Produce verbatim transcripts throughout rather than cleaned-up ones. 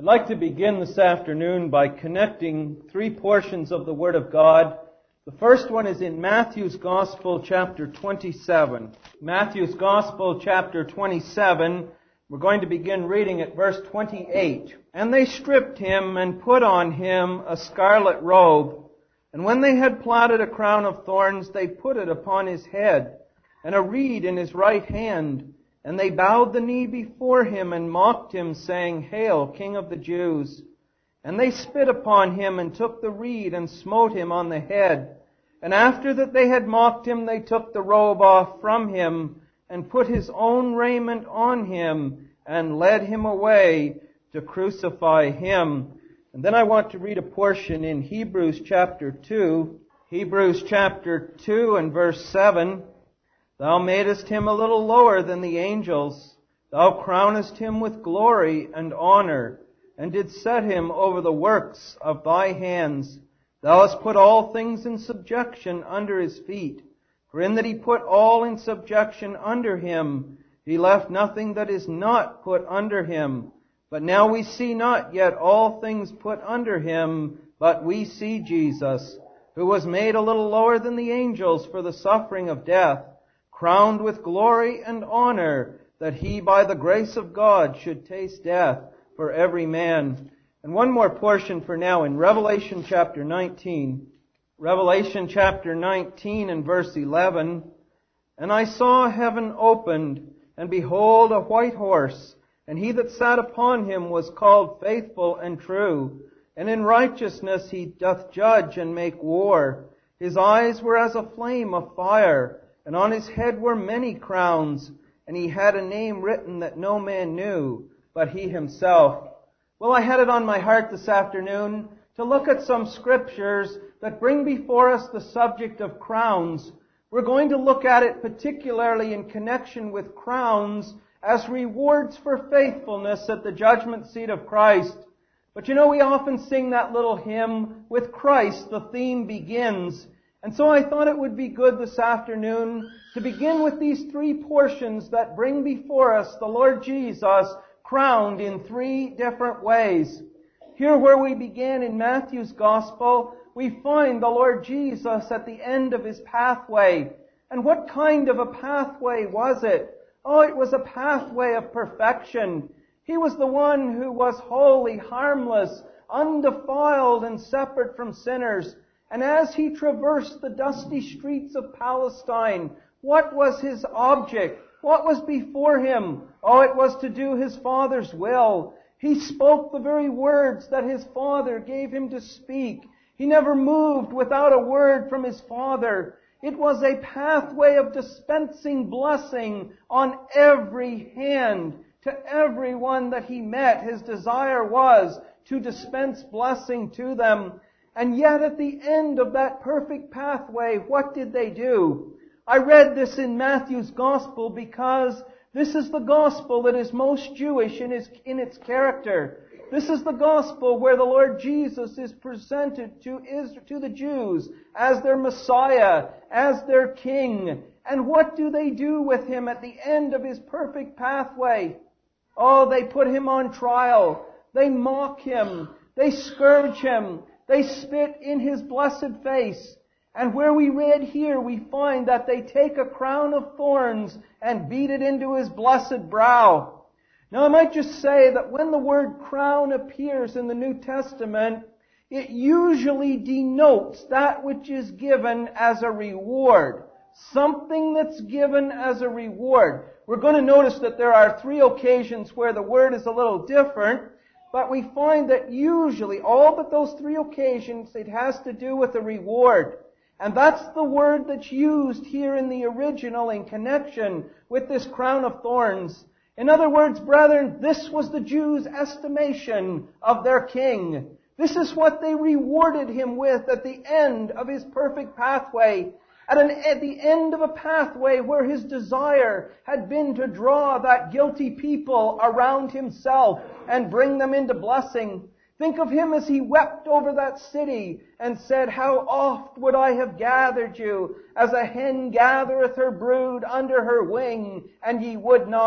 I'd like to begin this afternoon by connecting three portions of the Word of God. The first one is in Matthew's Gospel, chapter twenty-seven. Matthew's Gospel, chapter twenty-seven. We're going to begin reading at verse twenty-eight. And they stripped him and put on him a scarlet robe. And when they had platted a crown of thorns, they put it upon his head, and a reed in his right hand. And they bowed the knee before him and mocked him, saying, Hail, King of the Jews! And they spit upon him and took the reed and smote him on the head. And after that they had mocked him, they took the robe off from him and put his own raiment on him and led him away to crucify him. And then I want to read a portion in Hebrews chapter two. Hebrews chapter two and verse seven. Thou madest him a little lower than the angels. Thou crownest him with glory and honor, and didst set him over the works of thy hands. Thou hast put all things in subjection under his feet. For in that he put all in subjection under him, he left nothing that is not put under him. But now we see not yet all things put under him, but we see Jesus, who was made a little lower than the angels for the suffering of death, crowned with glory and honor, that he by the grace of God should taste death for every man. And one more portion for now in Revelation chapter nineteen. Revelation chapter nineteen and verse eleven. And I saw heaven opened, and behold a white horse, and he that sat upon him was called Faithful and True, and in righteousness he doth judge and make war. His eyes were as a flame of fire, and on his head were many crowns, and he had a name written that no man knew, but he himself. Well, I had it on my heart this afternoon to look at some scriptures that bring before us the subject of crowns. We're going to look at it particularly in connection with crowns as rewards for faithfulness at the judgment seat of Christ. But you know, we often sing that little hymn, With Christ the theme begins. And so I thought it would be good this afternoon to begin with these three portions that bring before us the Lord Jesus crowned in three different ways. Here where we began in Matthew's Gospel, we find the Lord Jesus at the end of his pathway. And what kind of a pathway was it? Oh, it was a pathway of perfection. He was the one who was holy, harmless, undefiled, and separate from sinners. And as he traversed the dusty streets of Palestine, what was his object? What was before him? Oh, it was to do his Father's will. He spoke the very words that his Father gave him to speak. He never moved without a word from his Father. It was a pathway of dispensing blessing on every hand. To everyone that he met, his desire was to dispense blessing to them. And yet at the end of that perfect pathway, what did they do? I read this in Matthew's Gospel because this is the Gospel that is most Jewish in, his, in its character. This is the Gospel where the Lord Jesus is presented to, Israel, to the Jews as their Messiah, as their King. And what do they do with him at the end of his perfect pathway? Oh, they put him on trial. They mock him. They scourge him. They spit in his blessed face. And where we read here, we find that they take a crown of thorns and beat it into his blessed brow. Now I might just say that when the word crown appears in the New Testament, it usually denotes that which is given as a reward. Something that's given as a reward. We're going to notice that there are three occasions where the word is a little different. But we find that usually, all but those three occasions, it has to do with a reward. And that's the word that's used here in the original in connection with this crown of thorns. In other words, brethren, this was the Jews' estimation of their king. This is what they rewarded him with at the end of his perfect pathway. At, an, at the end of a pathway where his desire had been to draw that guilty people around himself and bring them into blessing. Think of him as he wept over that city and said, How oft would I have gathered you, as a hen gathereth her brood under her wing, and ye would not.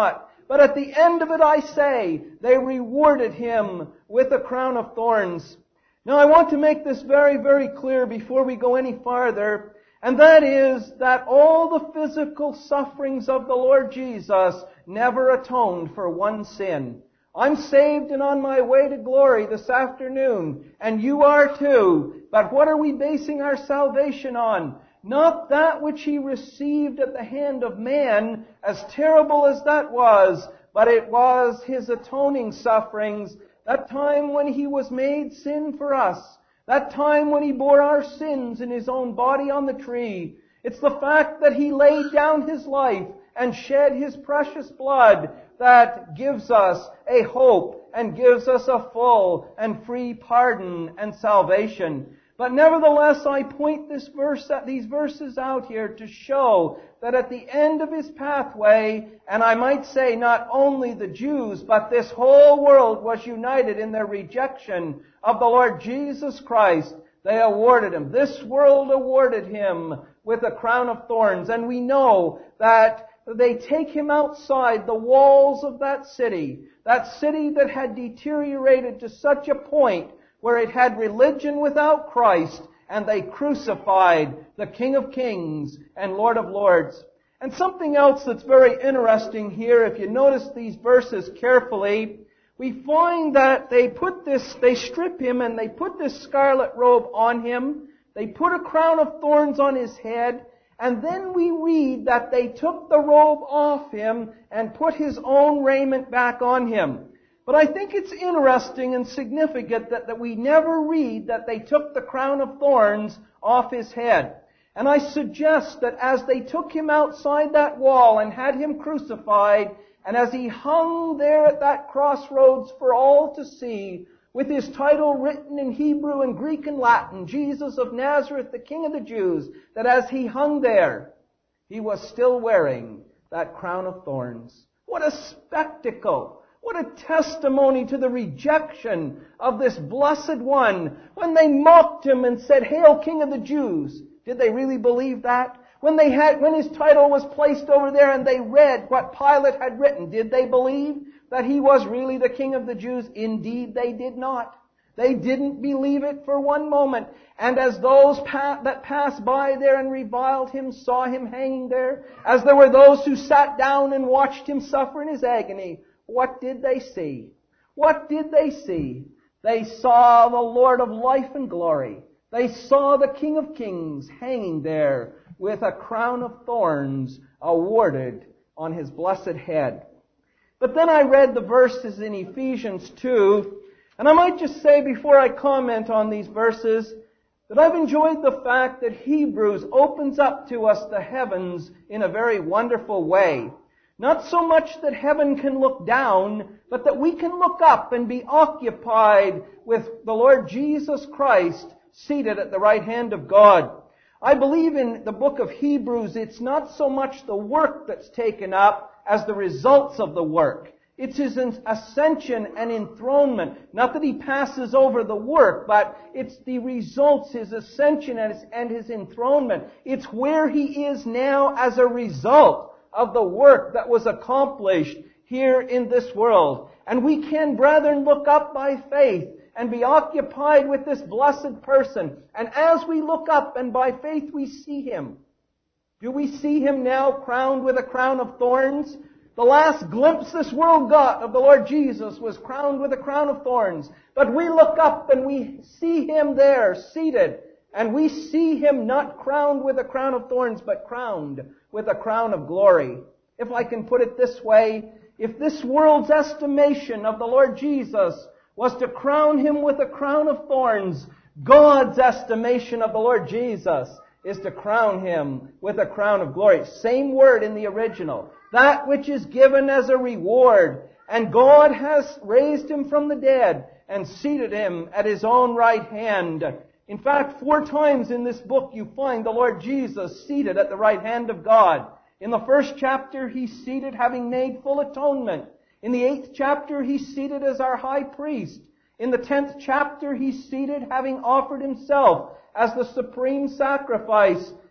But at the end of it, I say, they rewarded him with a crown of thorns. Now, I want to make this very, very clear before we go any farther, and that is that all the physical sufferings of the Lord Jesus never atoned for one sin. I'm saved and on my way to glory this afternoon, and you are too. But what are we basing our salvation on? Not that which he received at the hand of man, as terrible as that was, but it was his atoning sufferings, that time when he was made sin for us, that time when he bore our sins in his own body on the tree. It's the fact that he laid down his life and shed his precious blood that gives us a hope and gives us a full and free pardon and salvation. But nevertheless, I point this verse, these verses out here to show that at the end of his pathway, and I might say not only the Jews, but this whole world was united in their rejection of the Lord Jesus Christ. They awarded him, this world awarded him with a crown of thorns. And we know that they take him outside the walls of that city, that city that had deteriorated to such a point where it had religion without Christ, and they crucified the King of Kings and Lord of Lords. And something else that's very interesting here, if you notice these verses carefully, we find that they put this, they strip him and they put this scarlet robe on him, they put a crown of thorns on his head, and then we read that they took the robe off him and put his own raiment back on him. But I think it's interesting and significant that, that we never read that they took the crown of thorns off his head. And I suggest that as they took him outside that wall and had him crucified, and as he hung there at that crossroads for all to see, with his title written in Hebrew and Greek and Latin, Jesus of Nazareth, the King of the Jews, that as he hung there, he was still wearing that crown of thorns. What a spectacle! What a testimony to the rejection of this blessed one. When they mocked him and said, "Hail, King of the Jews," did they really believe that? When they had, when his title was placed over there and they read what Pilate had written, did they believe that he was really the King of the Jews? Indeed, they did not. They didn't believe it for one moment. And as those pa- that passed by there and reviled him saw him hanging there, as there were those who sat down and watched him suffer in his agony, what did they see? What did they see? They saw the Lord of life and glory. They saw the King of Kings hanging there with a crown of thorns awarded on his blessed head. But then I read the verses in Ephesians two, and I might just say before I comment on these verses that I've enjoyed the fact that Hebrews opens up to us the heavens in a very wonderful way. Not so much that heaven can look down, but that we can look up and be occupied with the Lord Jesus Christ seated at the right hand of God. I believe in the book of Hebrews, it's not so much the work that's taken up as the results of the work. It's his ascension and enthronement. Not that he passes over the work, but it's the results, his ascension and his, and his enthronement. It's where he is now as a result of the work that was accomplished here in this world. And we can, brethren, look up by faith and be occupied with this blessed person. And as we look up and by faith we see him, do we see him now crowned with a crown of thorns? The last glimpse this world got of the Lord Jesus was crowned with a crown of thorns. But we look up and we see him there seated, and we see him not crowned with a crown of thorns, but crowned with a crown of glory. If I can put it this way, if this world's estimation of the Lord Jesus was to crown him with a crown of thorns, God's estimation of the Lord Jesus is to crown him with a crown of glory. Same word in the original. That which is given as a reward. And God has raised him from the dead and seated him at his own right hand. In fact, four times in this book you find the Lord Jesus seated at the right hand of God. In the first chapter, he's seated having made full atonement. In the eighth chapter, he's seated as our high priest. In the tenth chapter, he's seated having offered himself as the supreme sacrifice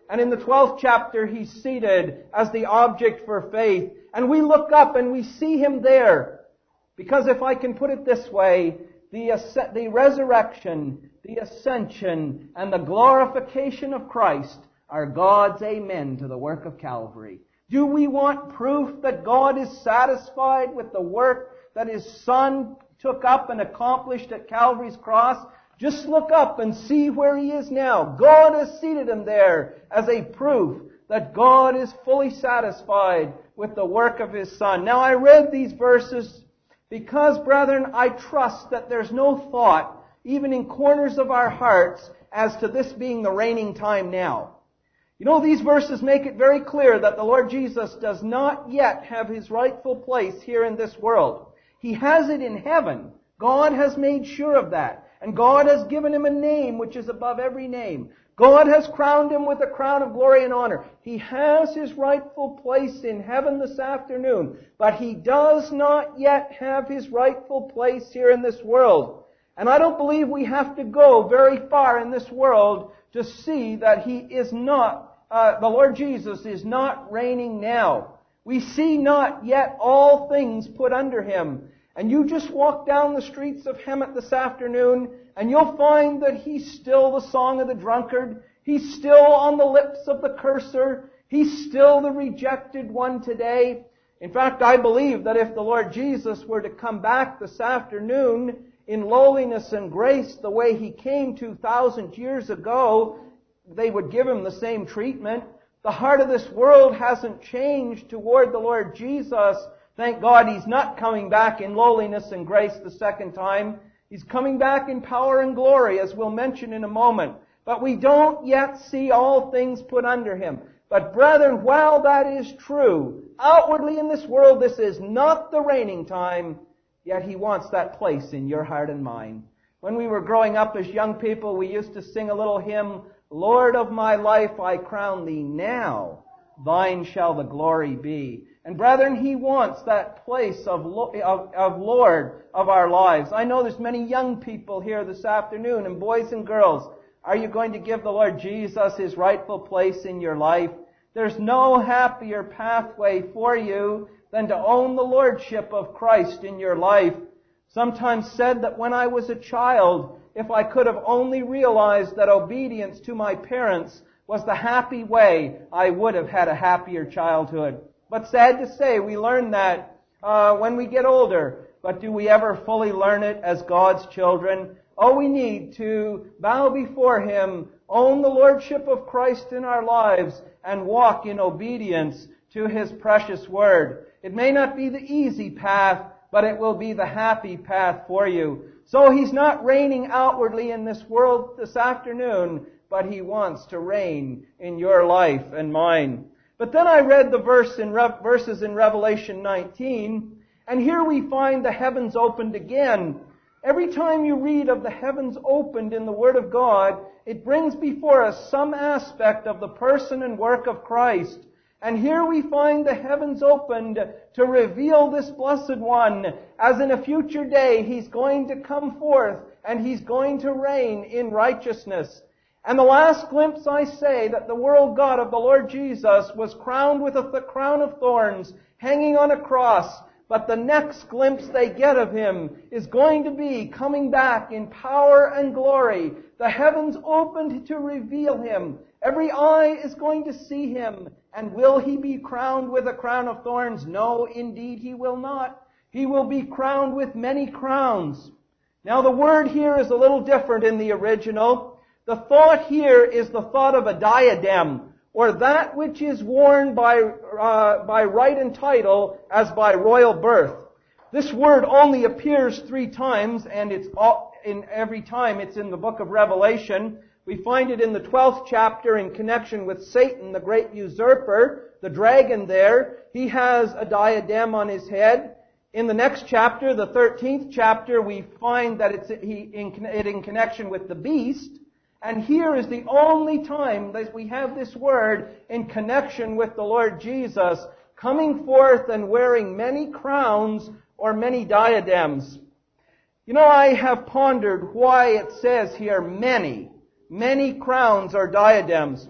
And in the twelfth chapter, He's seated as the object for faith. And we look up and we see Him there. Because if I can put it this way, the, the resurrection, the ascension, and the glorification of Christ are God's amen to the work of Calvary. Do we want proof that God is satisfied with the work that His Son took up and accomplished at Calvary's cross? Just look up and see where He is now. God has seated Him there as a proof that God is fully satisfied with the work of His Son. Now I read these verses because, brethren, I trust that there's no thought, even in corners of our hearts, as to this being the reigning time now. You know, these verses make it very clear that the Lord Jesus does not yet have His rightful place here in this world. He has it in heaven. God has made sure of that. And God has given Him a name which is above every name. God has crowned Him with a crown of glory and honor. He has His rightful place in heaven this afternoon. But He does not yet have His rightful place here in this world. And I don't believe we have to go very far in this world to see that He is not, uh, the Lord Jesus is not reigning now. We see not yet all things put under Him. And you just walk down the streets of Hemet this afternoon, and you'll find that He's still the song of the drunkard. He's still on the lips of the curser. He's still the rejected one today. In fact, I believe that if the Lord Jesus were to come back this afternoon in lowliness and grace the way He came two thousand years ago, they would give Him the same treatment. The heart of this world hasn't changed toward the Lord Jesus. Thank God He's not coming back in lowliness and grace the second time. He's coming back in power and glory, as we'll mention in a moment. But we don't yet see all things put under Him. But brethren, while that is true, outwardly in this world this is not the reigning time, yet He wants that place in your heart and mind. When we were growing up as young people, we used to sing a little hymn, Lord of my life, I crown Thee now, Thine shall the glory be. And brethren, He wants that place of, of, of Lord of our lives. I know there's many young people here this afternoon, and boys and girls. Are you going to give the Lord Jesus His rightful place in your life? There's no happier pathway for you than to own the Lordship of Christ in your life. Sometimes said that when I was a child, if I could have only realized that obedience to my parents was the happy way, I would have had a happier childhood. But sad to say, we learn that uh, when we get older. But do we ever fully learn it as God's children? Oh, we need to bow before Him, own the Lordship of Christ in our lives, and walk in obedience to His precious Word. It may not be the easy path, but it will be the happy path for you. So He's not reigning outwardly in this world this afternoon, but He wants to reign in your life and mine. But then I read the verse in Re- verses in Revelation nineteen, and here we find the heavens opened again. Every time you read of the heavens opened in the Word of God, it brings before us some aspect of the person and work of Christ. And here we find the heavens opened to reveal this Blessed One, as in a future day He's going to come forth and He's going to reign in righteousness. And the last glimpse I say that the world got of the Lord Jesus was crowned with a th- crown of thorns, hanging on a cross. But the next glimpse they get of Him is going to be coming back in power and glory. The heavens opened to reveal Him. Every eye is going to see Him. And will He be crowned with a crown of thorns? No, indeed He will not. He will be crowned with many crowns. Now the word here is a little different in the original. The thought here is the thought of a diadem, or that which is worn by uh, by right and title as by royal birth. This word only appears three times, and it's all, in every time it's in the book of Revelation. We find it in the twelfth chapter in connection with Satan, the great usurper, the dragon there. He has a diadem on his head. In the next chapter, the thirteenth chapter, we find that it's he, in, it in connection with the beast. And here is the only time that we have this word in connection with the Lord Jesus coming forth and wearing many crowns or many diadems. You know, I have pondered why it says here many, many crowns or diadems.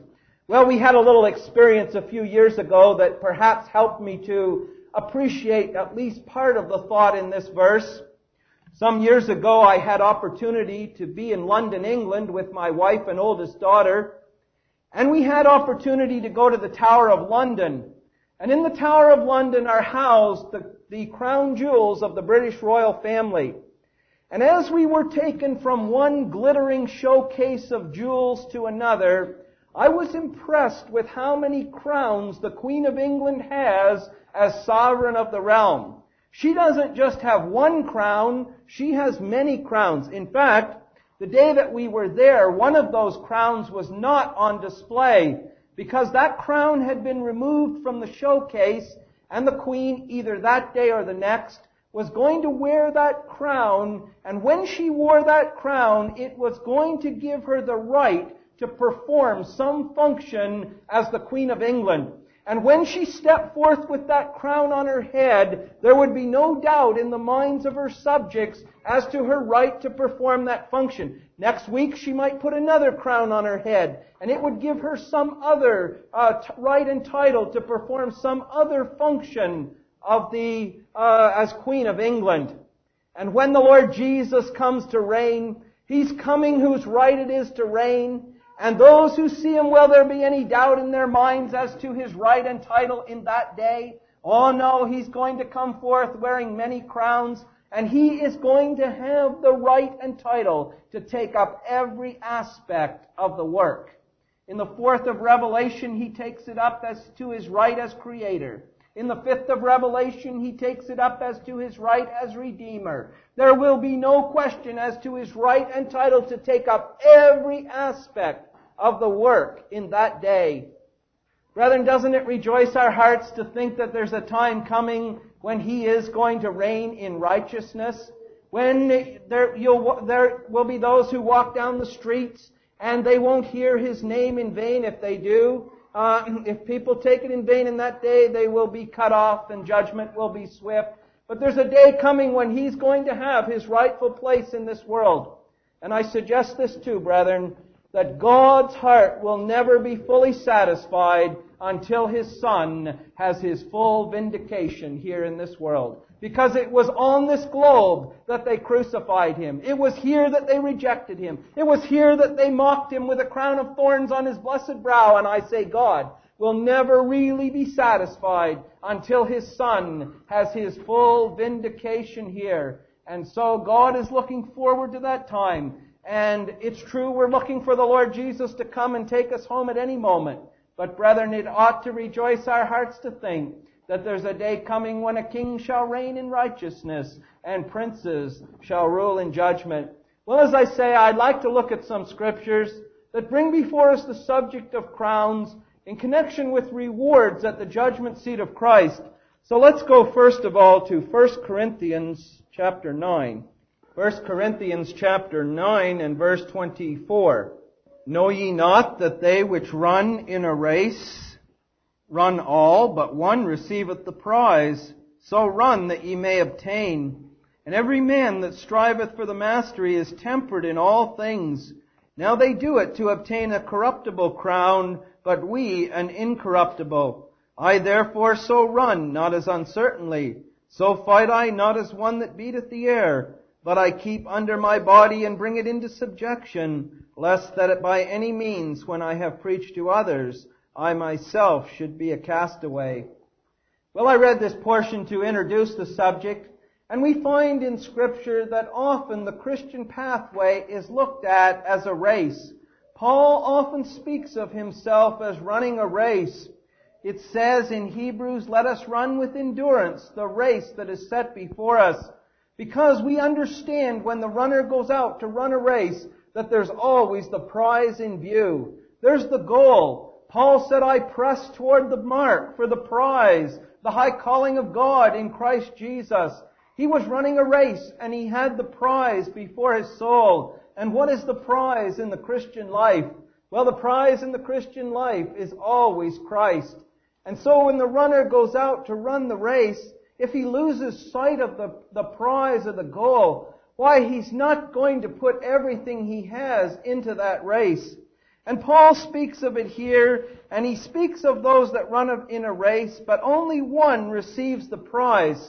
Well, we had a little experience a few years ago that perhaps helped me to appreciate at least part of the thought in this verse. Some years ago, I had opportunity to be in London, England with my wife and oldest daughter, and we had opportunity to go to the Tower of London. And in the Tower of London are housed the, the crown jewels of the British royal family. And as we were taken from one glittering showcase of jewels to another, I was impressed with how many crowns the Queen of England has as sovereign of the realm. She doesn't just have one crown, she has many crowns. In fact, the day that we were there, one of those crowns was not on display because that crown had been removed from the showcase, and the Queen, either that day or the next, was going to wear that crown, and when she wore that crown, it was going to give her the right to perform some function as the Queen of England. And when she stepped forth with that crown on her head, there would be no doubt in the minds of her subjects as to her right to perform that function. Next week, she might put another crown on her head, and it would give her some other uh, t- right and title to perform some other function of the uh, as Queen of England. And when the Lord Jesus comes to reign, He's coming whose right it is to reign. And those who see Him, will there be any doubt in their minds as to His right and title in that day? Oh no, He's going to come forth wearing many crowns, and He is going to have the right and title to take up every aspect of the work. In the fourth of Revelation, He takes it up as to His right as Creator. In the fifth of Revelation, He takes it up as to His right as Redeemer. There will be no question as to His right and title to take up every aspect of the work in that day. Brethren, doesn't it rejoice our hearts to think that there's a time coming when He is going to reign in righteousness? When there, you'll, there will be those who walk down the streets and they won't hear His name in vain if they do. Uh, if people take it in vain in that day, they will be cut off and judgment will be swift. But there's a day coming when He's going to have His rightful place in this world. And I suggest this too, brethren, that God's heart will never be fully satisfied until His Son has His full vindication here in this world. Because it was on this globe that they crucified Him. It was here that they rejected Him. It was here that they mocked Him with a crown of thorns on His blessed brow. And I say God will never really be satisfied until His Son has His full vindication here. And so God is looking forward to that time. And it's true, we're looking for the Lord Jesus to come and take us home at any moment. But brethren, it ought to rejoice our hearts to think that there's a day coming when a king shall reign in righteousness and princes shall rule in judgment. Well, as I say, I'd like to look at some scriptures that bring before us the subject of crowns in connection with rewards at the judgment seat of Christ. So let's go first of all to First Corinthians chapter nine. First Corinthians chapter nine and verse twenty-four. Know ye not that they which run in a race run all, but one receiveth the prize? So run that ye may obtain. And every man that striveth for the mastery is temperate in all things. Now they do it to obtain a corruptible crown, but we an incorruptible. I therefore so run, not as uncertainly. So fight I, not as one that beateth the air, but I keep under my body and bring it into subjection, lest that it by any means, when I have preached to others, I myself should be a castaway. Well, I read this portion to introduce the subject, and we find in Scripture that often the Christian pathway is looked at as a race. Paul often speaks of himself as running a race. It says in Hebrews, let us run with endurance the race that is set before us. Because we understand when the runner goes out to run a race that there's always the prize in view. There's the goal. Paul said, I press toward the mark for the prize, the high calling of God in Christ Jesus. He was running a race and he had the prize before his soul. And what is the prize in the Christian life? Well, the prize in the Christian life is always Christ. And so when the runner goes out to run the race, if he loses sight of the, the prize or the goal, why, he's not going to put everything he has into that race. And Paul speaks of it here, and he speaks of those that run in a race, but only one receives the prize.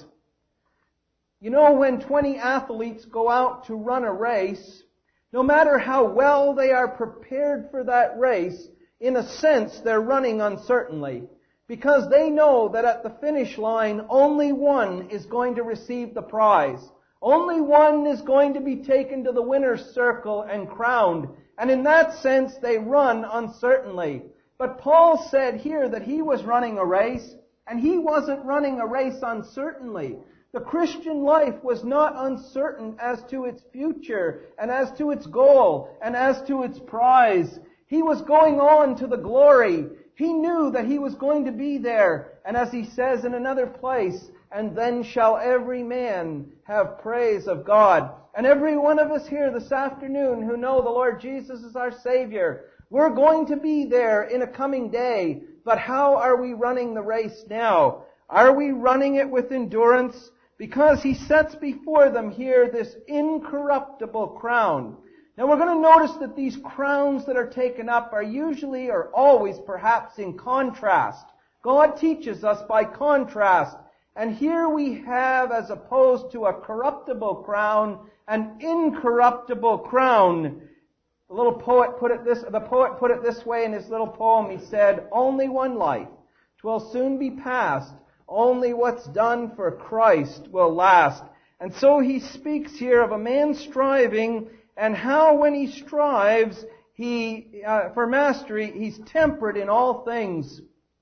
You know, when twenty athletes go out to run a race, no matter how well they are prepared for that race, in a sense they're running uncertainly, because they know that at the finish line only one is going to receive the prize. Only one is going to be taken to the winner's circle and crowned. And in that sense, they run uncertainly. But Paul said here that he was running a race, and he wasn't running a race uncertainly. The Christian life was not uncertain as to its future, and as to its goal, and as to its prize. He was going on to the glory. He knew that he was going to be there. And as he says in another place, and then shall every man have praise of God. And every one of us here this afternoon who know the Lord Jesus is our Savior, we're going to be there in a coming day. But how are we running the race now? Are we running it with endurance? Because he sets before them here this incorruptible crown. Now we're going to notice that these crowns that are taken up are usually or always perhaps in contrast. God teaches us by contrast. And here we have, as opposed to a corruptible crown, an incorruptible crown. The little poet put it this, the poet put it this way in his little poem. He said, "Only one life, 'twill soon be past. Only what's done for Christ will last." And so he speaks here of a man striving, and how when he strives, he, uh, for mastery, he's temperate in all things.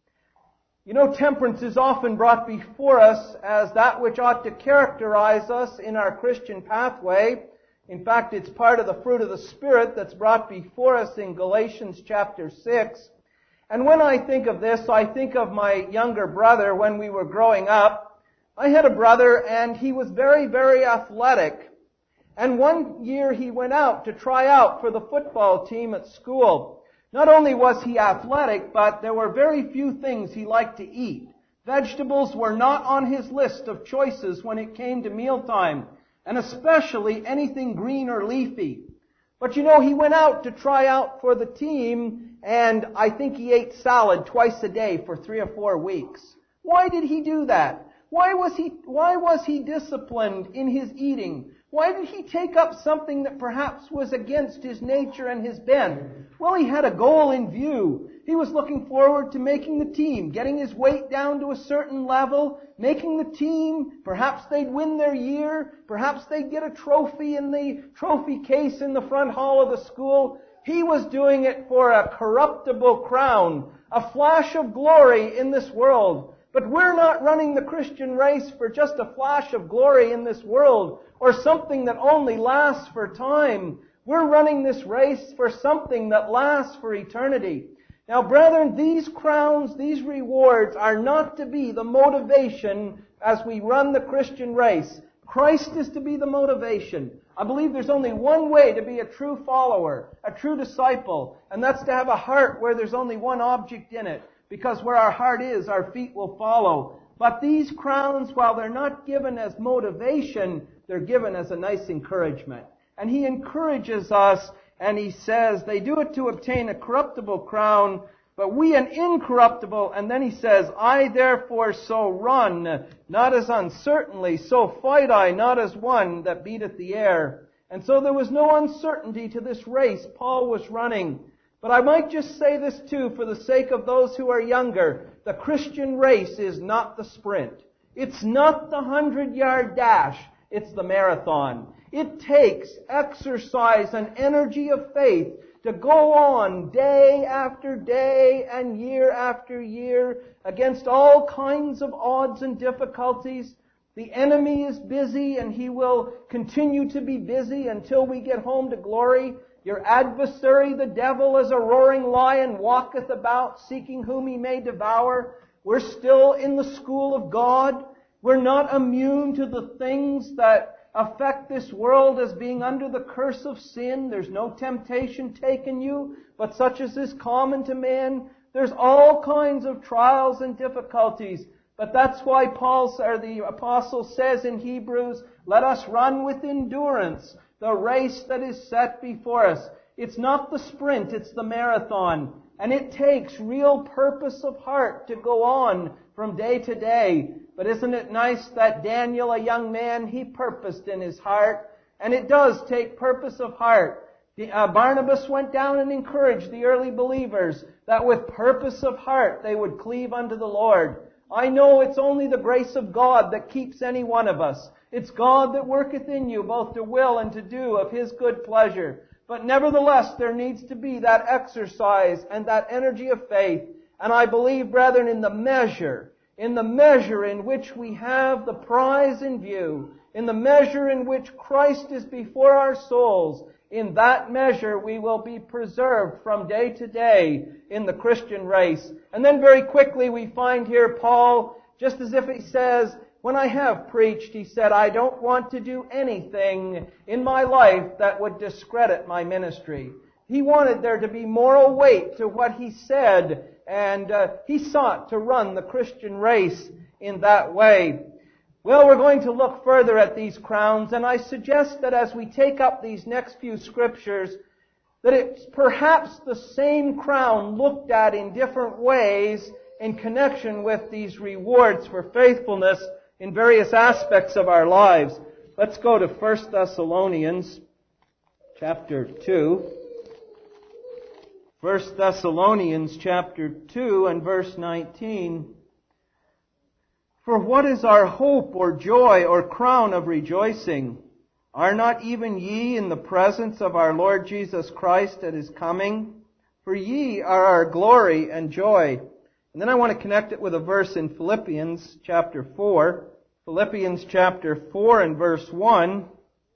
You know, temperance is often brought before us as that which ought to characterize us in our Christian pathway. In fact, it's part of the fruit of the Spirit that's brought before us in Galatians chapter six. And when I think of this, I think of my younger brother when we were growing up. I had a brother, and he was very, very athletic. And one year he went out to try out for the football team at school. Not only was he athletic, but there were very few things he liked to eat. Vegetables were not on his list of choices when it came to mealtime, and especially anything green or leafy. But you know, he went out to try out for the team, and I think he ate salad twice a day for three or four weeks. Why did he do that? Why was he, why was he disciplined in his eating? Why did he take up something that perhaps was against his nature and his bent? Well, he had a goal in view. He was looking forward to making the team, getting his weight down to a certain level, making the team. Perhaps they'd win their year. Perhaps they'd get a trophy in the trophy case in the front hall of the school. He was doing it for a corruptible crown, a flash of glory in this world. But we're not running the Christian race for just a flash of glory in this world, or something that only lasts for time. We're running this race for something that lasts for eternity. Now, brethren, these crowns, these rewards are not to be the motivation as we run the Christian race. Christ is to be the motivation. I believe there's only one way to be a true follower, a true disciple, and that's to have a heart where there's only one object in it. Because where our heart is, our feet will follow. But these crowns, while they're not given as motivation, they're given as a nice encouragement. And he encourages us, and he says, they do it to obtain a corruptible crown, but we an incorruptible. And then he says, I therefore so run, not as uncertainly, so fight I, not as one that beateth the air. And so there was no uncertainty to this race Paul was running. But I might just say this too, for the sake of those who are younger. The Christian race is not the sprint. It's not the hundred-yard dash. It's the marathon. It takes exercise and energy of faith to go on day after day and year after year against all kinds of odds and difficulties. The enemy is busy, and he will continue to be busy until we get home to glory. Your adversary, the devil, as a roaring lion, walketh about, seeking whom he may devour. We're still in the school of God. We're not immune to the things that affect this world as being under the curse of sin. There's no temptation taken you, but such as is common to man. There's all kinds of trials and difficulties. But that's why Paul, or the apostle, says in Hebrews, let us run with endurance the race that is set before us. It's not the sprint, it's the marathon. And it takes real purpose of heart to go on from day to day. But isn't it nice that Daniel, a young man, he purposed in his heart. And it does take purpose of heart. The, uh, Barnabas went down and encouraged the early believers that with purpose of heart they would cleave unto the Lord. I know it's only the grace of God that keeps any one of us. It's God that worketh in you both to will and to do of His good pleasure. But nevertheless, there needs to be that exercise and that energy of faith. And I believe, brethren, in the measure, in the measure in which we have the prize in view, in the measure in which Christ is before our souls, in that measure we will be preserved from day to day in the Christian race. And then very quickly we find here Paul, just as if he says, when I have preached, he said, I don't want to do anything in my life that would discredit my ministry. He wanted there to be moral weight to what he said, and uh, he sought to run the Christian race in that way. Well, we're going to look further at these crowns, and I suggest that as we take up these next few scriptures, that it's perhaps the same crown looked at in different ways in connection with these rewards for faithfulness in various aspects of our lives. Let's go to First Thessalonians chapter two. First Thessalonians chapter two and verse nineteen. For what is our hope or joy or crown of rejoicing? Are not even ye in the presence of our Lord Jesus Christ at His coming? For ye are our glory and joy. And then I want to connect it with a verse in Philippians chapter four. Philippians chapter four and verse one.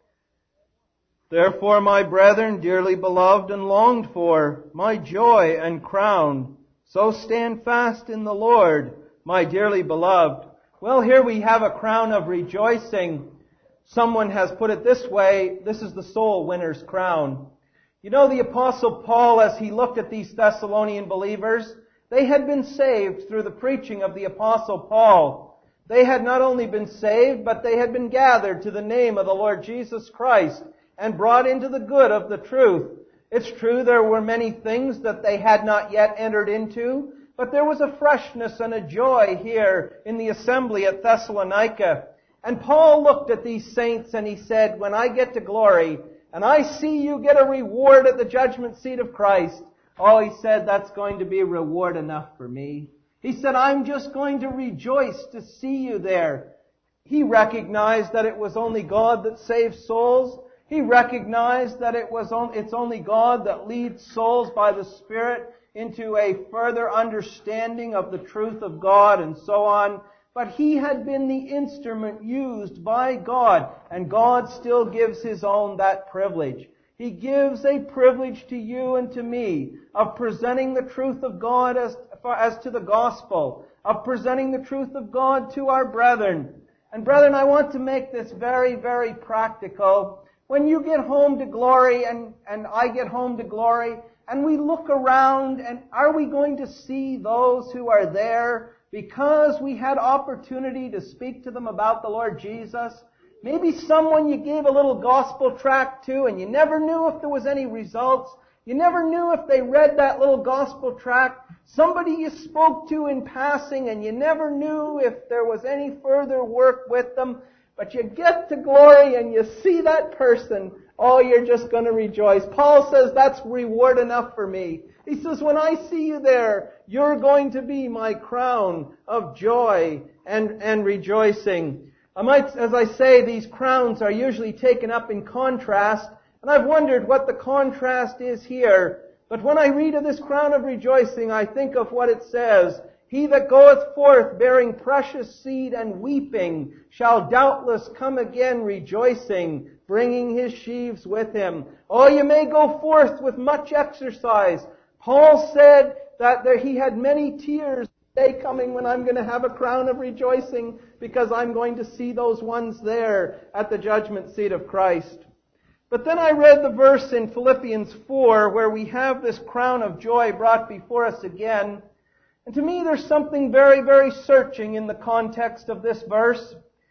Therefore, my brethren, dearly beloved and longed for, my joy and crown, so stand fast in the Lord, my dearly beloved. Well, here we have a crown of rejoicing. Someone has put it this way, this is the soul winner's crown. You know, the Apostle Paul, as he looked at these Thessalonian believers, they had been saved through the preaching of the Apostle Paul. They had not only been saved, but they had been gathered to the name of the Lord Jesus Christ and brought into the good of the truth. It's true there were many things that they had not yet entered into, but there was a freshness and a joy here in the assembly at Thessalonica. And Paul looked at these saints and he said, when I get to glory and I see you get a reward at the judgment seat of Christ, oh, he said, that's going to be reward enough for me. He said, I'm just going to rejoice to see you there. He recognized that it was only God that saves souls. He recognized that it was on, it's only God that leads souls by the Spirit into a further understanding of the truth of God and so on. But he had been the instrument used by God, and God still gives His own that privilege. He gives a privilege to you and to me of presenting the truth of God as, as to the gospel, of presenting the truth of God to our brethren. And brethren, I want to make this very, very practical. When you get home to glory and, and I get home to glory and we look around, and are we going to see those who are there because we had opportunity to speak to them about the Lord Jesus? Maybe someone you gave a little gospel tract to and you never knew if there was any results. You never knew if they read that little gospel tract. Somebody you spoke to in passing and you never knew if there was any further work with them. But you get to glory and you see that person. Oh, you're just going to rejoice. Paul says that's reward enough for me. He says, when I see you there, you're going to be my crown of joy and, and rejoicing. I might, as I say, these crowns are usually taken up in contrast, and I've wondered what the contrast is here. But when I read of this crown of rejoicing, I think of what it says. He that goeth forth bearing precious seed and weeping shall doubtless come again rejoicing, bringing his sheaves with him. Oh, you may go forth with much exercise. Paul said that there he had many tears day coming when I'm going to have a crown of rejoicing because I'm going to see those ones there at the judgment seat of Christ. But then I read the verse in Philippians four where we have this crown of joy brought before us again. And to me there's something very, very searching in the context of this verse.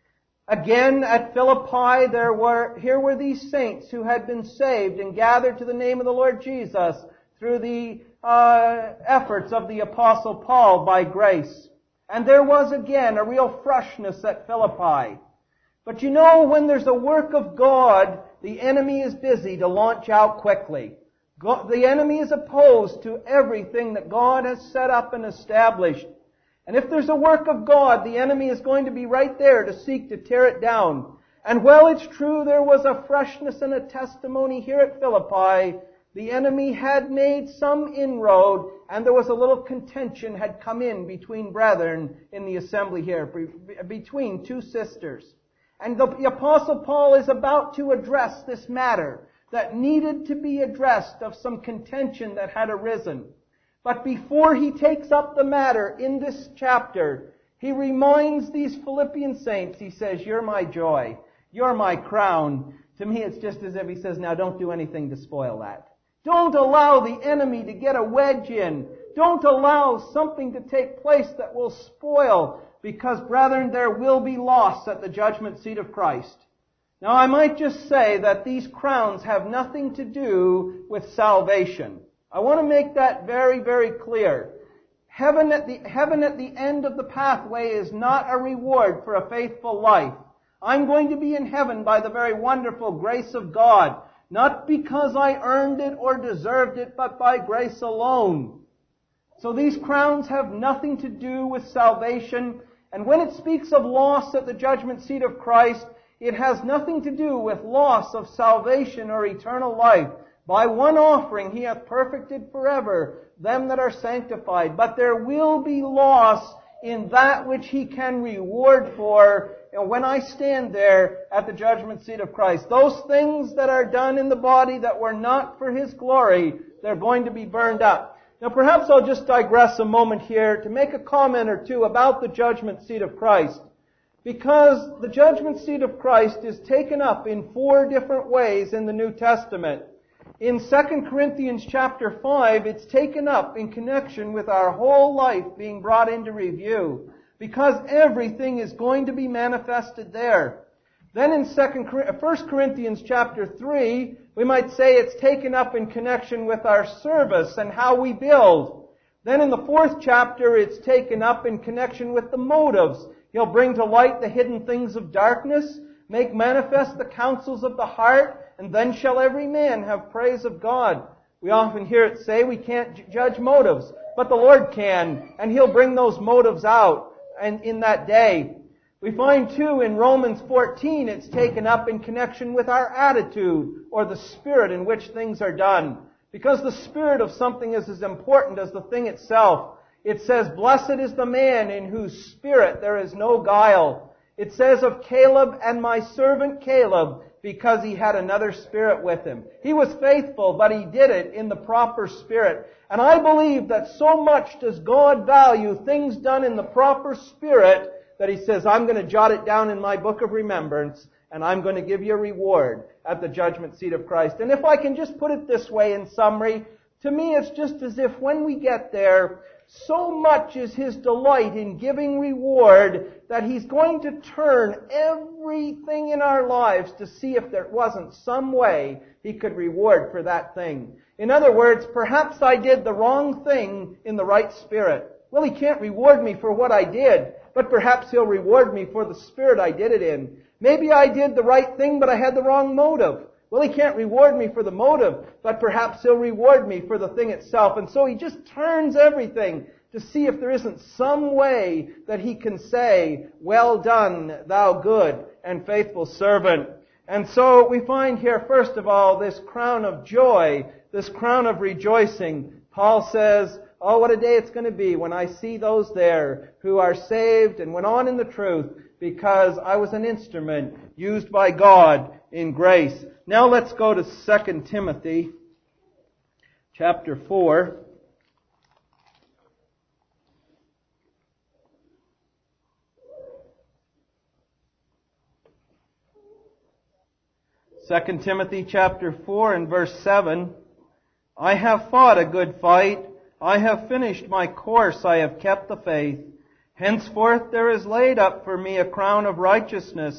Again, at Philippi, there were, here were these saints who had been saved and gathered to the name of the Lord Jesus through the uh, efforts of the Apostle Paul by grace. And there was again a real freshness at Philippi. But you know, when there's a work of God, the enemy is busy to launch out quickly. God, the enemy is opposed to everything that God has set up and established. And if there's a work of God, the enemy is going to be right there to seek to tear it down. And while it's true there was a freshness and a testimony here at Philippi, the enemy had made some inroad, and there was a little contention had come in between brethren in the assembly here, between two sisters. And the Apostle Paul is about to address this matter that needed to be addressed of some contention that had arisen. But before he takes up the matter in this chapter, he reminds these Philippian saints, he says, "You're my joy. You're my crown." To me, it's just as if he says, now don't do anything to spoil that. Don't allow the enemy to get a wedge in. Don't allow something to take place that will spoil, because, brethren, there will be loss at the judgment seat of Christ. Now, I might just say that these crowns have nothing to do with salvation. I want to make that very, very clear. Heaven at the, heaven at the end of the pathway is not a reward for a faithful life. I'm going to be in heaven by the very wonderful grace of God, not because I earned it or deserved it, but by grace alone. So these crowns have nothing to do with salvation. And when it speaks of loss at the judgment seat of Christ, it has nothing to do with loss of salvation or eternal life. By one offering he hath perfected forever them that are sanctified. But there will be loss in that which he can reward for when I stand there at the judgment seat of Christ. Those things that are done in the body that were not for his glory, they're going to be burned up. Now perhaps I'll just digress a moment here to make a comment or two about the judgment seat of Christ. Because the judgment seat of Christ is taken up in four different ways in the New Testament. In Second Corinthians chapter five, it's taken up in connection with our whole life being brought into review, because everything is going to be manifested there. Then in First Corinthians chapter three, we might say it's taken up in connection with our service and how we build. Then in the fourth chapter, it's taken up in connection with the motives. He'll bring to light the hidden things of darkness, make manifest the counsels of the heart, and then shall every man have praise of God. We often hear it say we can't judge motives, but the Lord can, and He'll bring those motives out and in that day. We find too in Romans fourteen, it's taken up in connection with our attitude or the spirit in which things are done. Because the spirit of something is as important as the thing itself. It says, "Blessed is the man in whose spirit there is no guile." It says of Caleb, "And my servant Caleb, because he had another spirit with him." He was faithful, but he did it in the proper spirit. And I believe that so much does God value things done in the proper spirit that He says, "I'm going to jot it down in my book of remembrance, and I'm going to give you a reward at the judgment seat of Christ." And if I can just put it this way in summary, to me it's just as if when we get there, so much is His delight in giving reward that He's going to turn everything in our lives to see if there wasn't some way He could reward for that thing. In other words, perhaps I did the wrong thing in the right spirit. Well, He can't reward me for what I did, but perhaps He'll reward me for the spirit I did it in. Maybe I did the right thing, but I had the wrong motive. Well, He can't reward me for the motive, but perhaps He'll reward me for the thing itself. And so He just turns everything to see if there isn't some way that He can say, "Well done, thou good and faithful servant." And so we find here, first of all, this crown of joy, this crown of rejoicing. Paul says, oh, what a day it's going to be when I see those there who are saved and went on in the truth because I was an instrument used by God in grace. Now let's go to Second Timothy chapter four. Second Timothy chapter four and verse seven. "I have fought a good fight. I have finished my course. I have kept the faith. Henceforth there is laid up for me a crown of righteousness,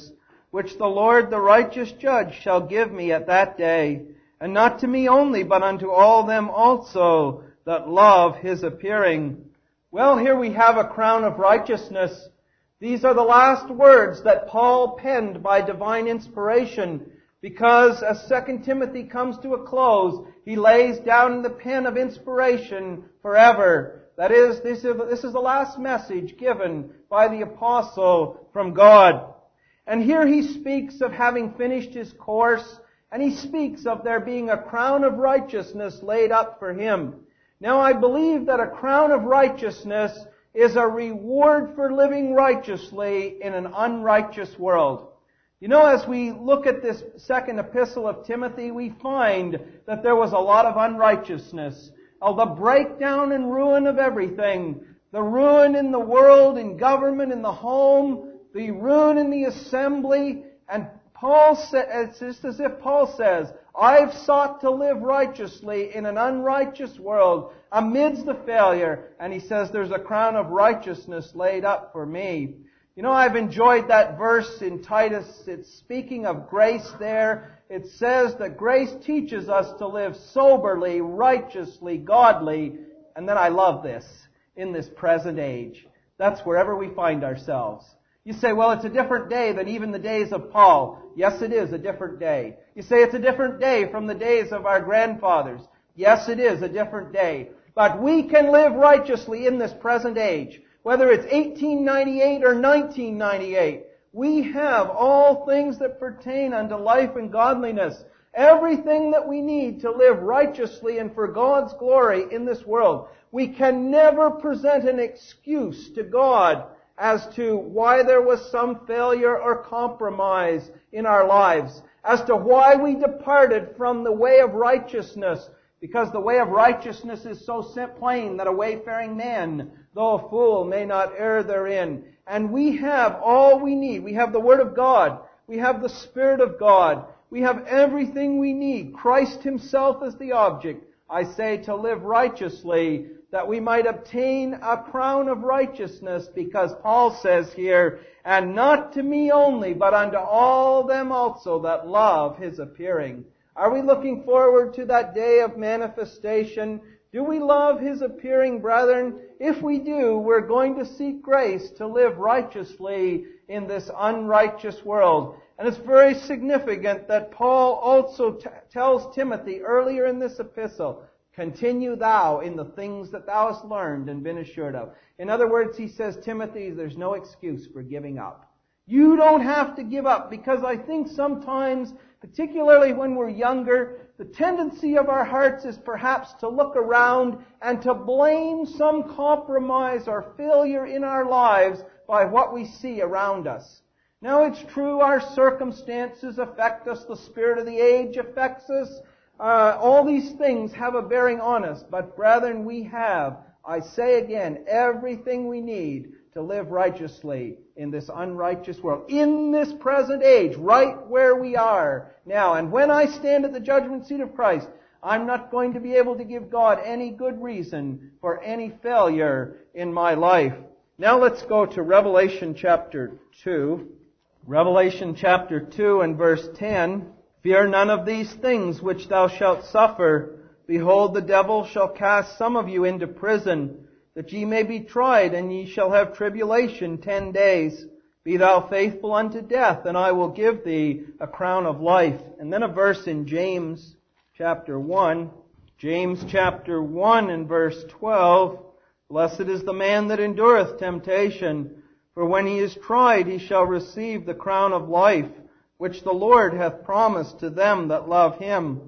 which the Lord the righteous judge shall give me at that day, and not to me only, but unto all them also that love his appearing. Well, here we have a crown of righteousness. These are the last words that Paul penned by divine inspiration, because as Second Timothy comes to a close, he lays down the pen of inspiration forever. That is, this is, this is the last message given by the apostle from God. And here he speaks of having finished his course, and he speaks of there being a crown of righteousness laid up for him. Now I believe that a crown of righteousness is a reward for living righteously in an unrighteous world. You know, as we look at this second epistle of Timothy, we find that there was a lot of unrighteousness. Oh, the breakdown and ruin of everything. The ruin in the world, in government, in the home. The ruin in the assembly. And Paul says, it's just as if Paul says, I've sought to live righteously in an unrighteous world amidst the failure. And he says there's a crown of righteousness laid up for me. You know, I've enjoyed that verse in Titus. It's speaking of grace there. It says that grace teaches us to live soberly, righteously, godly. And then I love this, in this present age. That's wherever we find ourselves. You say, well, it's a different day than even the days of Paul. Yes, it is a different day. You say it's a different day from the days of our grandfathers. Yes, it is a different day. But we can live righteously in this present age. Whether it's eighteen ninety-eight or nineteen ninety-eight, we have all things that pertain unto life and godliness. Everything that we need to live righteously and for God's glory in this world. We can never present an excuse to God as to why there was some failure or compromise in our lives, as to why we departed from the way of righteousness, because the way of righteousness is so plain that a wayfaring man, though a fool, may not err therein. And we have all we need. We have the Word of God. We have the Spirit of God. We have everything we need. Christ Himself is the object, I say, to live righteously, that we might obtain a crown of righteousness, because Paul says here, and not to me only, but unto all them also that love His appearing. Are we looking forward to that day of manifestation? Do we love His appearing, brethren? If we do, we're going to seek grace to live righteously in this unrighteous world. And it's very significant that Paul also t- tells Timothy earlier in this epistle, continue thou in the things that thou hast learned and been assured of. In other words, he says, Timothy, there's no excuse for giving up. You don't have to give up, because I think sometimes, particularly when we're younger, the tendency of our hearts is perhaps to look around and to blame some compromise or failure in our lives by what we see around us. Now, it's true, our circumstances affect us, the spirit of the age affects us, uh, all these things have a bearing on us, but brethren, we have, I say again, everything we need to live righteously in this unrighteous world, in this present age, right where we are now. And when I stand at the judgment seat of Christ, I'm not going to be able to give God any good reason for any failure in my life. Now let's go to Revelation chapter two. Revelation chapter two and verse ten. Fear none of these things which thou shalt suffer. Behold, the devil shall cast some of you into prison, that ye may be tried, and ye shall have tribulation ten days. Be thou faithful unto death, and I will give thee a crown of life. And then a verse in James chapter one. James chapter one and verse twelve. Blessed is the man that endureth temptation, for when he is tried he shall receive the crown of life, which the Lord hath promised to them that love Him.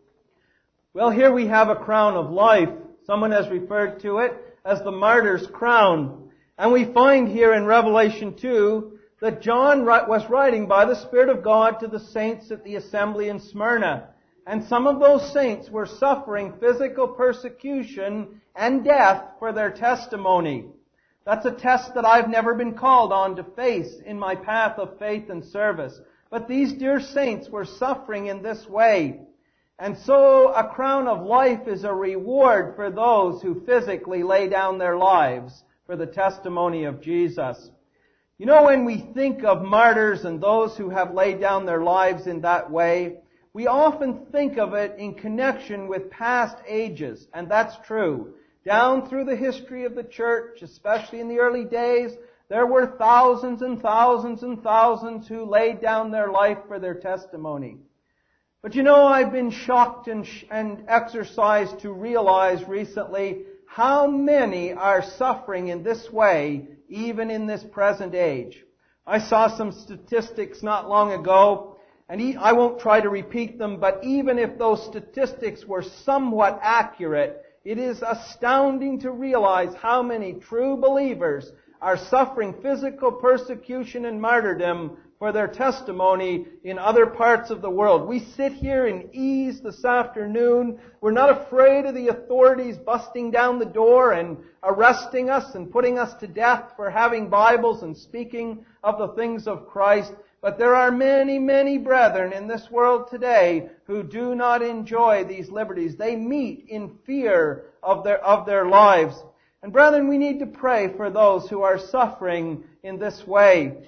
Well, here we have a crown of life. Someone has referred to it as the martyr's crown. And we find here in Revelation two that John was writing by the Spirit of God to the saints at the assembly in Smyrna. And some of those saints were suffering physical persecution and death for their testimony. That's a test that I've never been called on to face in my path of faith and service. But these dear saints were suffering in this way. And so a crown of life is a reward for those who physically lay down their lives for the testimony of Jesus. You know, when we think of martyrs and those who have laid down their lives in that way, we often think of it in connection with past ages, and that's true. Down through the history of the church, especially in the early days, there were thousands and thousands and thousands who laid down their life for their testimony. But you know, I've been shocked and, sh- and exercised to realize recently how many are suffering in this way, even in this present age. I saw some statistics not long ago, and he, I won't try to repeat them, but even if those statistics were somewhat accurate, it is astounding to realize how many true believers are suffering physical persecution and martyrdom for their testimony in other parts of the world. We sit here in ease this afternoon. We're not afraid of the authorities busting down the door and arresting us and putting us to death for having Bibles and speaking of the things of Christ. But there are many, many brethren in this world today who do not enjoy these liberties. They meet in fear of their, of their lives. And brethren, we need to pray for those who are suffering in this way.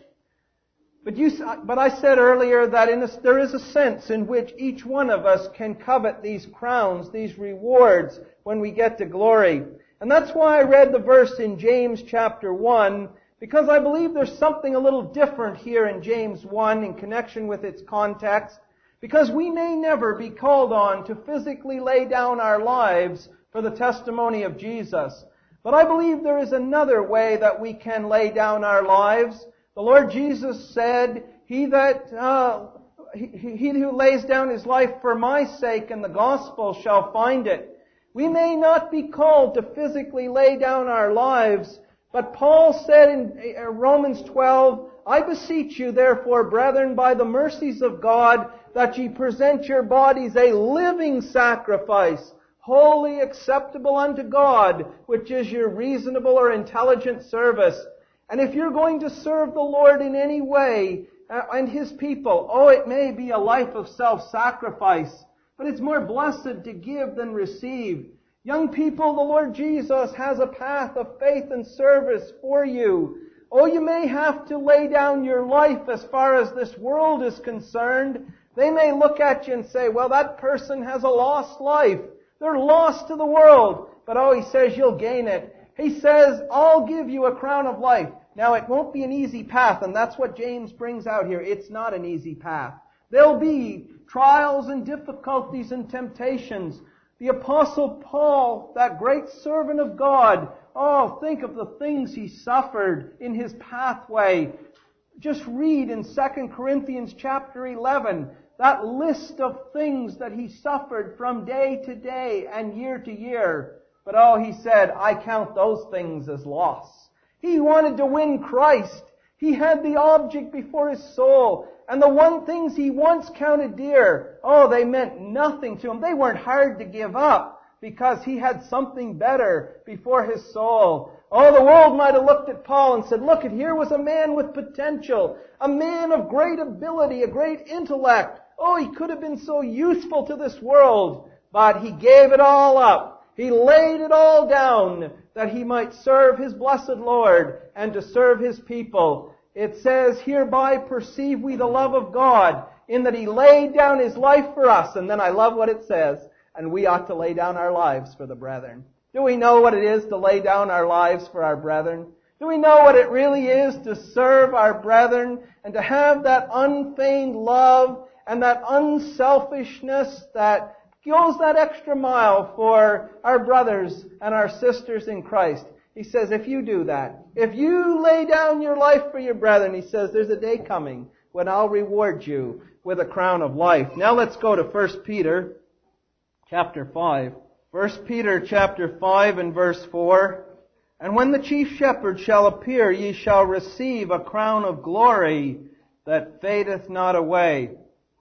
But you, but I said earlier that in a, there is a sense in which each one of us can covet these crowns, these rewards, when we get to glory. And that's why I read the verse in James chapter one, because I believe there's something a little different here in James one in connection with its context. Because we may never be called on to physically lay down our lives for the testimony of Jesus. But I believe there is another way that we can lay down our lives. The Lord Jesus said, He that uh, he, he who lays down his life for my sake and the gospel shall find it. We may not be called to physically lay down our lives, but Paul said in Romans twelve, I beseech you therefore, brethren, by the mercies of God, that ye present your bodies a living sacrifice, wholly acceptable unto God, which is your reasonable or intelligent service. And if you're going to serve the Lord in any way, uh, and His people, oh, it may be a life of self-sacrifice, but it's more blessed to give than receive. Young people, the Lord Jesus has a path of faith and service for you. Oh, you may have to lay down your life as far as this world is concerned. They may look at you and say, well, that person has a lost life. They're lost to the world. But oh, He says you'll gain it. He says, I'll give you a crown of life. Now, it won't be an easy path, and that's what James brings out here. It's not an easy path. There'll be trials and difficulties and temptations. The Apostle Paul, that great servant of God, oh, think of the things he suffered in his pathway. Just read in Second Corinthians chapter eleven, that list of things that he suffered from day to day and year to year. But oh, he said, I count those things as loss. He wanted to win Christ. He had the object before his soul. And the one things he once counted dear, oh, they meant nothing to him. They weren't hard to give up because he had something better before his soul. Oh, the world might have looked at Paul and said, look, here was a man with potential, a man of great ability, a great intellect. Oh, he could have been so useful to this world, but he gave it all up. He laid it all down that he might serve his blessed Lord and to serve his people. It says, hereby perceive we the love of God, in that He laid down His life for us. And then I love what it says, and we ought to lay down our lives for the brethren. Do we know what it is to lay down our lives for our brethren? Do we know what it really is to serve our brethren and to have that unfeigned love and that unselfishness that goes that extra mile for our brothers and our sisters in Christ? He says, if you do that, if you lay down your life for your brethren, He says, there's a day coming when I'll reward you with a crown of life. Now let's go to First Peter chapter five. First Peter chapter five and verse four. And when the chief shepherd shall appear, ye shall receive a crown of glory that fadeth not away.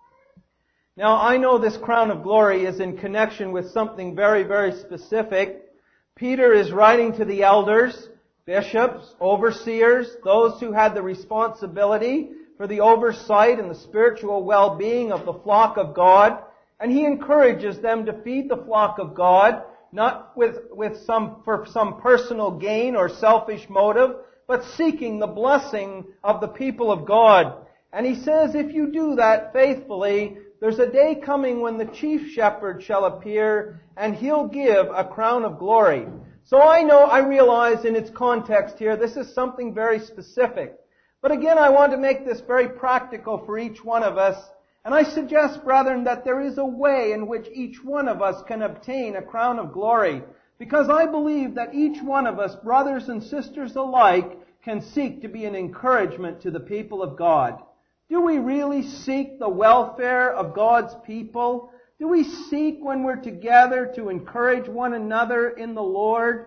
Now I know this crown of glory is in connection with something very, very specific. Peter is writing to the elders, bishops, overseers, those who had the responsibility for the oversight and the spiritual well-being of the flock of God. And he encourages them to feed the flock of God, not with, with some, for some personal gain or selfish motive, but seeking the blessing of the people of God. And he says, if you do that faithfully, there's a day coming when the chief shepherd shall appear, and he'll give a crown of glory. So I know, I realize in its context here, this is something very specific. But again, I want to make this very practical for each one of us. And I suggest, brethren, that there is a way in which each one of us can obtain a crown of glory. Because I believe that each one of us, brothers and sisters alike, can seek to be an encouragement to the people of God. Do we really seek the welfare of God's people? Do we seek when we're together to encourage one another in the Lord?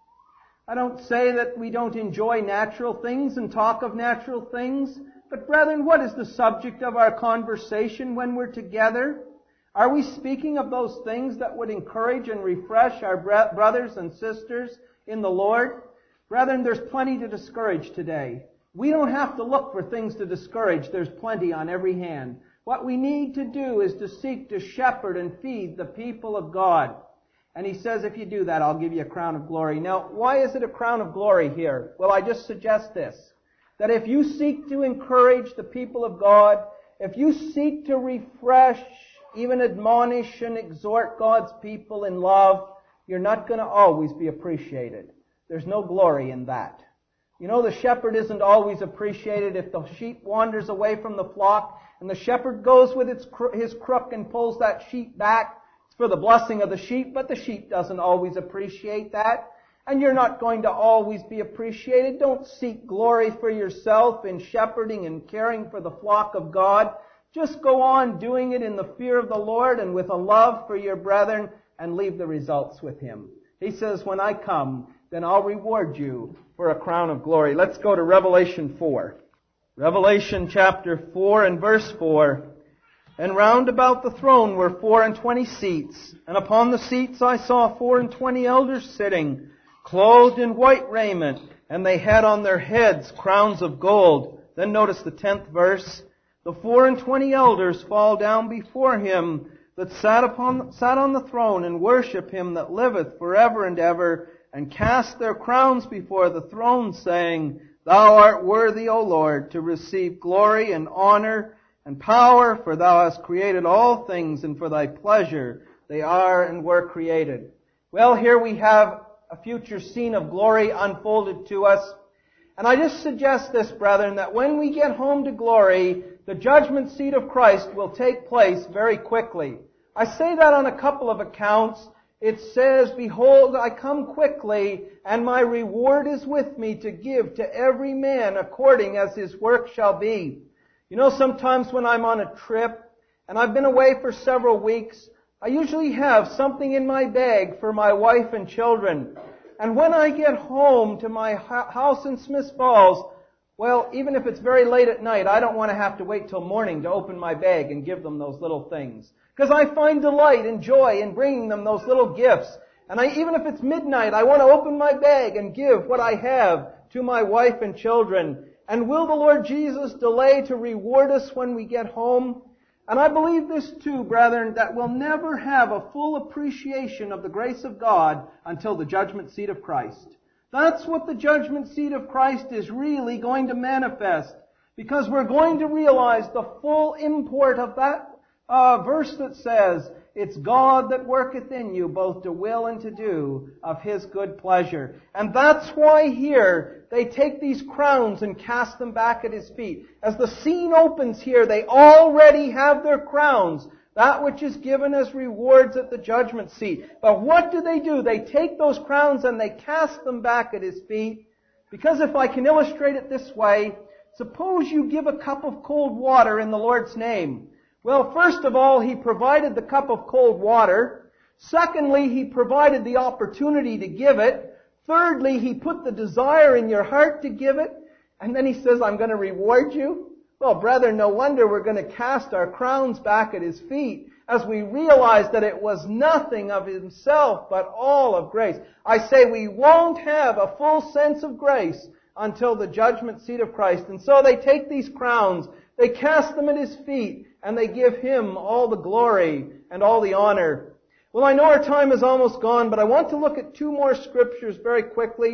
I don't say that we don't enjoy natural things and talk of natural things, but brethren, what is the subject of our conversation when we're together? Are we speaking of those things that would encourage and refresh our brothers and sisters in the Lord? Brethren, there's plenty to discourage today. We don't have to look for things to discourage. There's plenty on every hand. What we need to do is to seek to shepherd and feed the people of God. And he says, if you do that, I'll give you a crown of glory. Now, why is it a crown of glory here? Well, I just suggest this, that if you seek to encourage the people of God, if you seek to refresh, even admonish and exhort God's people in love, you're not going to always be appreciated. There's no glory in that. You know, the shepherd isn't always appreciated if the sheep wanders away from the flock and the shepherd goes with its, his crook and pulls that sheep back. It's for the blessing of the sheep, but the sheep doesn't always appreciate that. And you're not going to always be appreciated. Don't seek glory for yourself in shepherding and caring for the flock of God. Just go on doing it in the fear of the Lord and with a love for your brethren, and leave the results with Him. He says, when I come, then I'll reward you for a crown of glory. Let's go to Revelation four. Revelation chapter four and verse four. And round about the throne were four and twenty seats, and upon the seats I saw four and twenty elders sitting, clothed in white raiment, and they had on their heads crowns of gold. Then notice the tenth verse. The four and twenty elders fall down before Him that sat upon sat on the throne, and worship Him that liveth forever and ever, and cast their crowns before the throne, saying, Thou art worthy, O Lord, to receive glory and honor and power, for Thou hast created all things, and for Thy pleasure they are and were created. Well, here we have a future scene of glory unfolded to us. And I just suggest this, brethren, that when we get home to glory, the judgment seat of Christ will take place very quickly. I say that on a couple of accounts. It says, Behold, I come quickly, and my reward is with me to give to every man according as his work shall be. You know, sometimes when I'm on a trip, and I've been away for several weeks, I usually have something in my bag for my wife and children. And when I get home to my house in Smiths Falls, well, even if it's very late at night, I don't want to have to wait till morning to open my bag and give them those little things. Because I find delight and joy in bringing them those little gifts. And I, even if it's midnight, I want to open my bag and give what I have to my wife and children. And will the Lord Jesus delay to reward us when we get home? And I believe this too, brethren, that we'll never have a full appreciation of the grace of God until the judgment seat of Christ. That's what the judgment seat of Christ is really going to manifest. Because we're going to realize the full import of that uh, verse that says, It's God that worketh in you both to will and to do of His good pleasure. And that's why here they take these crowns and cast them back at His feet. As the scene opens here, they already have their crowns, that which is given as rewards at the judgment seat. But what do they do? They take those crowns and they cast them back at His feet. Because if I can illustrate it this way, suppose you give a cup of cold water in the Lord's name. Well, first of all, He provided the cup of cold water. Secondly, He provided the opportunity to give it. Thirdly, He put the desire in your heart to give it. And then He says, I'm going to reward you. Well, brethren, no wonder we're going to cast our crowns back at His feet as we realize that it was nothing of Himself but all of grace. I say we won't have a full sense of grace until the judgment seat of Christ. And so they take these crowns, they cast them at His feet, and they give Him all the glory and all the honor. Well, I know our time is almost gone, but I want to look at two more scriptures very quickly. And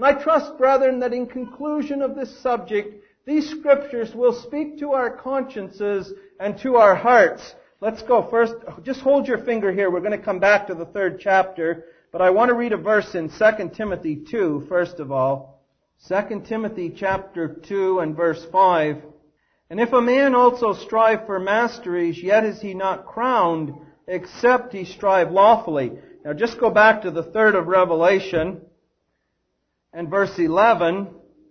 And I trust, brethren, that in conclusion of this subject, these scriptures will speak to our consciences and to our hearts. Let's go first. Just hold your finger here. We're going to come back to the third chapter. But I want to read a verse in Second Timothy two, first of all. Second Timothy chapter two and verse five. And if a man also strive for masteries, yet is he not crowned, except he strive lawfully. Now just go back to the third of Revelation and verse eleven.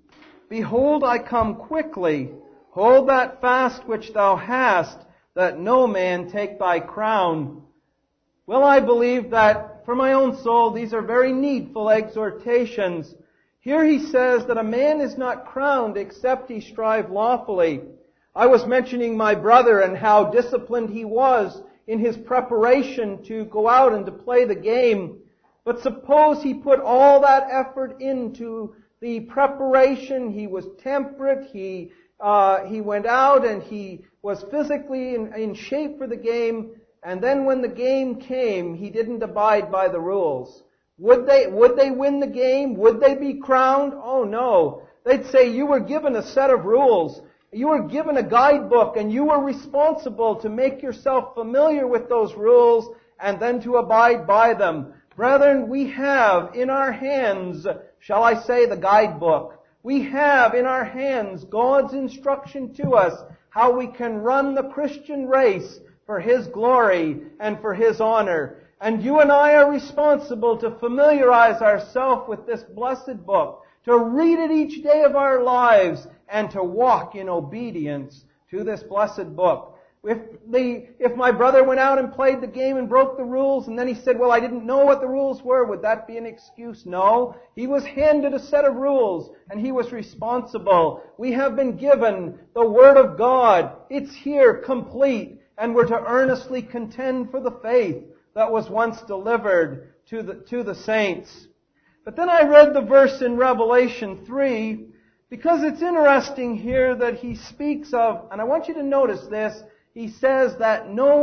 Behold, I come quickly. Hold that fast which thou hast, that no man take thy crown. Well, I believe that for my own soul, these are very needful exhortations. Here he says that a man is not crowned except he strive lawfully. I was mentioning my brother and how disciplined he was in his preparation to go out and to play the game. But suppose he put all that effort into the preparation. He was temperate. He uh, he went out and he was physically in, in shape for the game. And then when the game came, he didn't abide by the rules. Would they, would they win the game? Would they be crowned? Oh no. They'd say, you were given a set of rules. You were given a guidebook and you were responsible to make yourself familiar with those rules and then to abide by them. Brethren, we have in our hands, shall I say, the guidebook. We have in our hands God's instruction to us how we can run the Christian race for His glory and for His honor. And you and I are responsible to familiarize ourselves with this blessed book, to read it each day of our lives, and to walk in obedience to this blessed book. If the, if my brother went out and played the game and broke the rules, and then he said, well, I didn't know what the rules were, would that be an excuse? No. He was handed a set of rules, and he was responsible. We have been given the Word of God. It's here, complete, and we're to earnestly contend for the faith that was once delivered to the, to the saints. But then I read the verse in Revelation three, because it's interesting here that he speaks of, and I want you to notice this, he says that no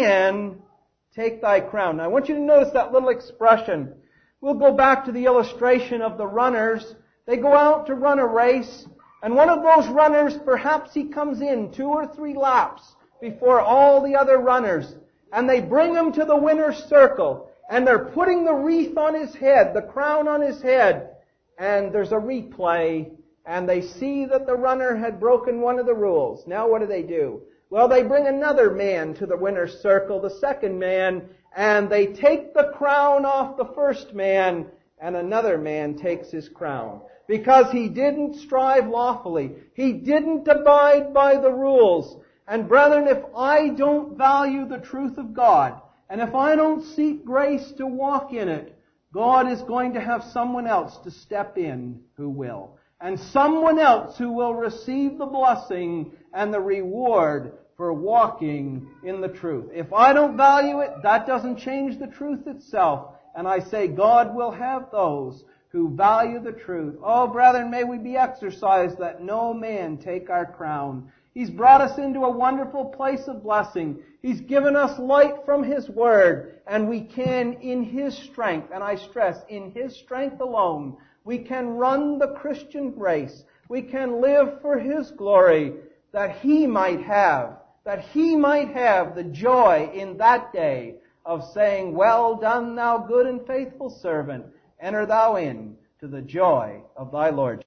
man take thy crown. Now I want you to notice that little expression. We'll go back to the illustration of the runners. They go out to run a race, and one of those runners, perhaps he comes in two or three laps before all the other runners, and they bring him to the winner's circle, and they're putting the wreath on his head, the crown on his head, and there's a replay, and they see that the runner had broken one of the rules. Now what do they do? Well, they bring another man to the winner's circle, the second man, and they take the crown off the first man, and another man takes his crown. Because he didn't strive lawfully. He didn't abide by the rules. And brethren, if I don't value the truth of God, and if I don't seek grace to walk in it, God is going to have someone else to step in who will. And someone else who will receive the blessing and the reward for walking in the truth. If I don't value it, that doesn't change the truth itself. And I say God will have those who value the truth. Oh, brethren, may we be exercised that no man take our crown. He's brought us into a wonderful place of blessing. He's given us light from His Word, and we can, in His strength, and I stress, in His strength alone, we can run the Christian race. We can live for His glory, that He might have, that He might have the joy in that day of saying, well done, thou good and faithful servant. Enter thou in to the joy of thy Lord.